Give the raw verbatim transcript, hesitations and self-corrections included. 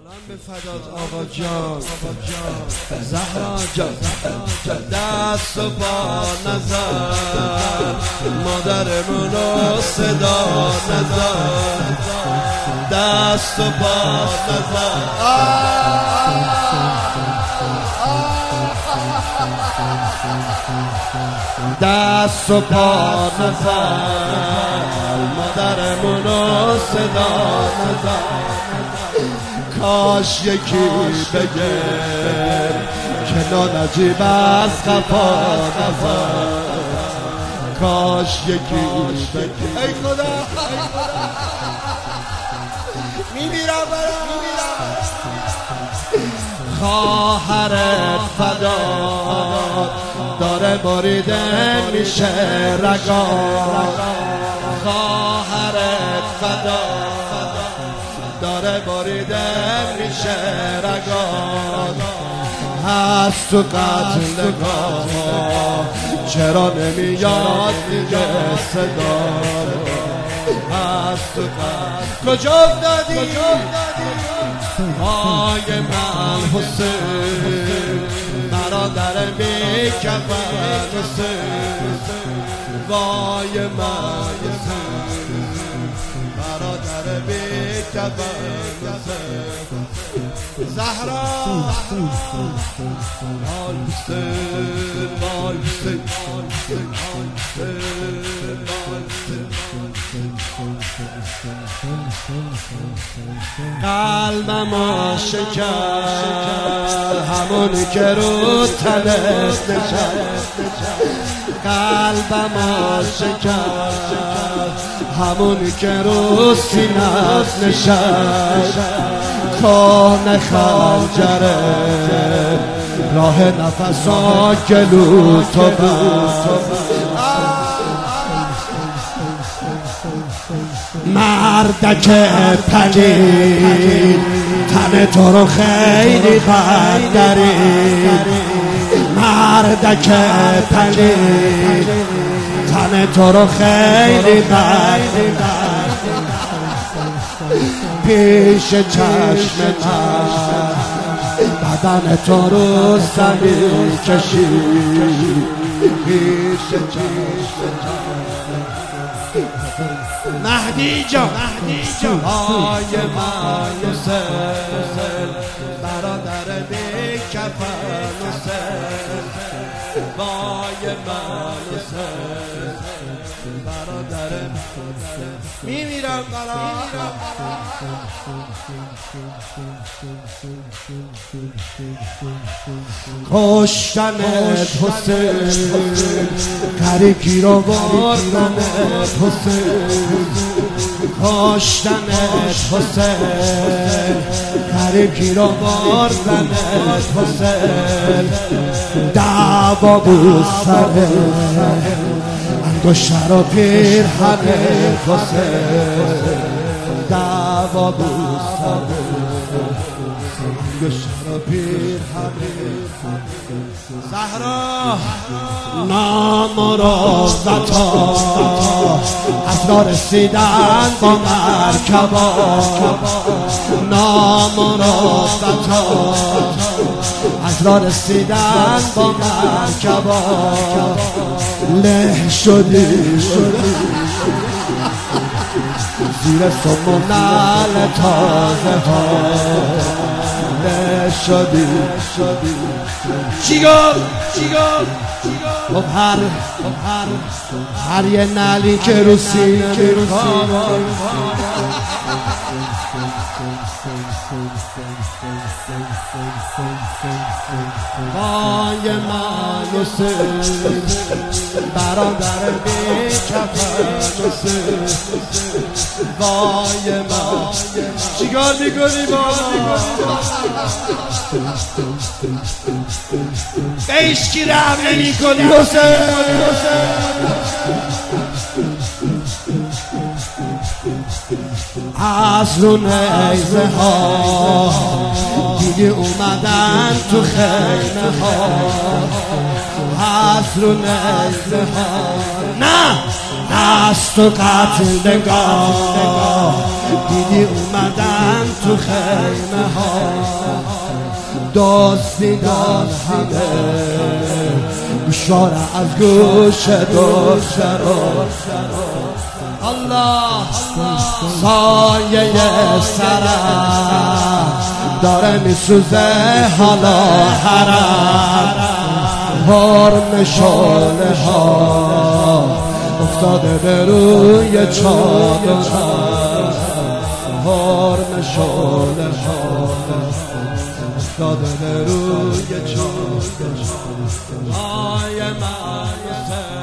به فدات آقا جان زهرا جان دست و پا نزن مادرمونو صدا نزن دست و پا نزن دست و پا نزن مادرمونو صدا نزن کاش یکی بگه که نجیب از خفا نزن کاش یکی بگه ای خدا میمیرم برم خواهرت فدا داره بریده میشه رگا خواهرت فدا داره بریده میشه رگان هست تو قتلگاه چرا نمیاد دیگه صدا هست تو قتل کجا افتادی آی من حسین برادر بی کفن حسین وای من حسین برادر بی کفن زهرا مال حسین مال حسین قلبم شکر همونی که رو تنت نشست قلبم شکر همونی که رو سینت نشست کان خنجره راه نفسا گلو تو بست مردک پلید تن تو رو خیلی بد دارید مردک پلید تن تو رو خیلی بد پیش چشم من بدن تو رو زمین کشید پیش چشم مهدی جان آی من حسین برادر بی کفن حسین وای من حسین برادر میمیرم برادر کشتنت حسین تریکی رو بردنت حسین کشتنت حسین تریکی رو بردنت حسین دعوا بود سره انگشتر و پیرهنت حسین دعوا بود سره انگشتر و پیرهنت زهرا نامرادتا از رسیدن با مرکبا نامرادتا از رسیدن با مرکبا له شدی زیر سمونل تازه ها له شدی چیگار چیگار خب هر هر یه نلی که رو سینه میخوام وای من حسین برادر بی کفن حسین وای من چیکار میکنی بابا عشقی رحم نمی کنی حسین از رو نیزه ها دیگه اومدن تو خیمه ها هست رو نیزه ها، نه دست و قتلگاه دیدی اومدن تو خیمه ها، دزدیدن همه گوشاره از گوش دختران. الله سایه سرم داره میسوزه حالا حرم، حرم شاله ها افتاده به روی چادرم، حرم شاله ها افتاده به روی چادرم. آی من